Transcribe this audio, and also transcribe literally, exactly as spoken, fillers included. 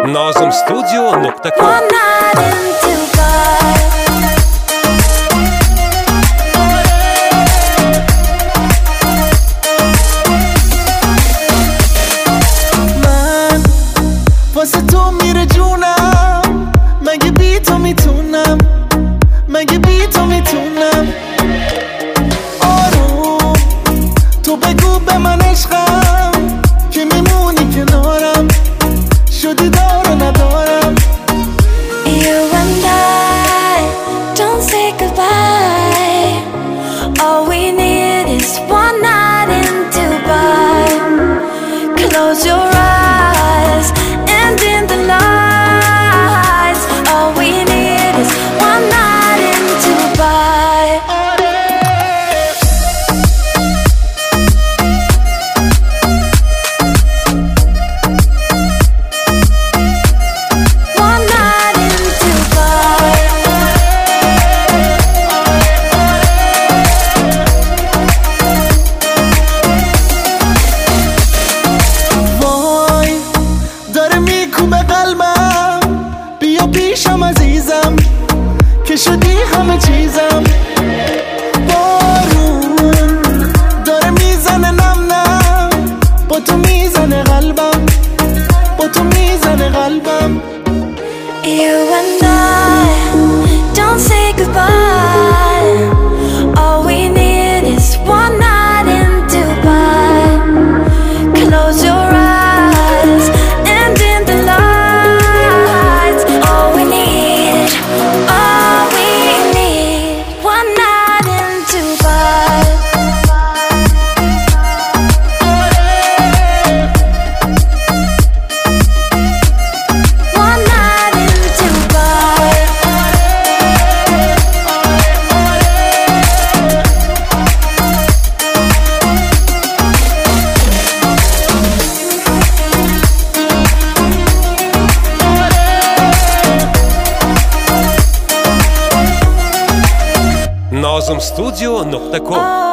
نازم استودیو نقطه کام. من واسه تو میره جونم، مگه بی تو میتونم، مگه بی تو میتونم. آروم تو بگو به من عشقم که میمونی کنارم، شدی دار و ندارم. You and I don't say goodbye. All we need is one night in Dubai. Close your eyes and dim the lights. All we need is one night in Dubai. One night in Dubai. وای داره میکوبه قلبم، بیا پیشم عزیزم که شدی همه چیزم. بارون داره میزنه نم نم، با تو میزنه قلبم، با تو میزنه قلبم. You and I don't say goodbye. All we need is one night in Dubai. Close your eyes and dim the lights. All we need, all we need, one night in Dubai. One night in Dubai. نازم استودیو نقطه کام.